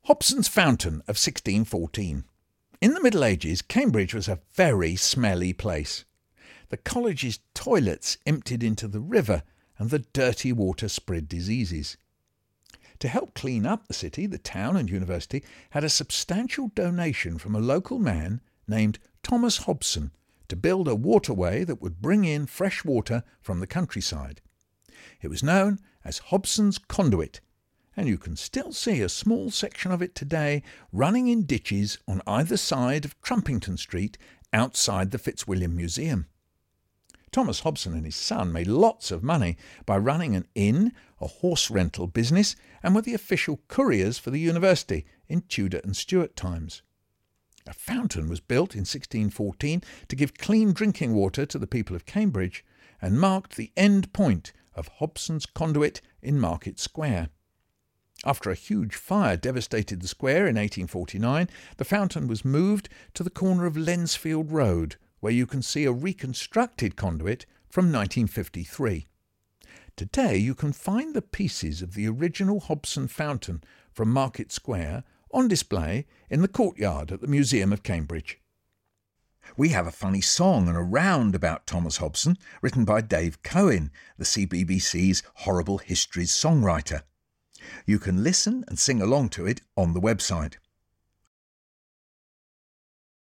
Hobson's Fountain of 1614. In the Middle Ages, Cambridge was a very smelly place. The college's toilets emptied into the river, and the dirty water spread diseases. To help clean up the city, the town and university had a substantial donation from a local man named Thomas Hobson to build a waterway that would bring in fresh water from the countryside. It was known as Hobson's Conduit, and you can still see a small section of it today running in ditches on either side of Trumpington Street outside the Fitzwilliam Museum. Thomas Hobson and his son made lots of money by running an inn, a horse rental business, and were the official couriers for the university in Tudor and Stuart times. A fountain was built in 1614 to give clean drinking water to the people of Cambridge and marked the end point of Hobson's Conduit in Market Square. After a huge fire devastated the square in 1849, the fountain was moved to the corner of Lensfield Road, where you can see a reconstructed conduit from 1953. Today you can find the pieces of the original Hobson fountain from Market Square on display in the courtyard at the Museum of Cambridge. We have a funny song and a round about Thomas Hobson, written by Dave Cohen, the CBBC's Horrible Histories songwriter. You can listen and sing along to it on the website.